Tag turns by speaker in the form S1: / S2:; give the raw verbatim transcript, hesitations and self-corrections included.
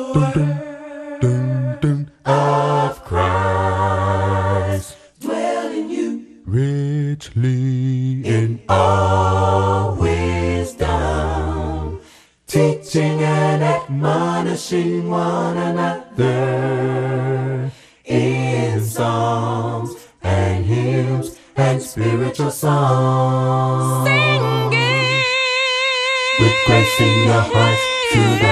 S1: dun, dun, dun, of Christ,
S2: dwell in you
S1: richly in
S2: all wisdom, teaching and admonishing one another in psalms and hymns and spiritual songs,
S3: Singing
S2: with grace in your hearts to the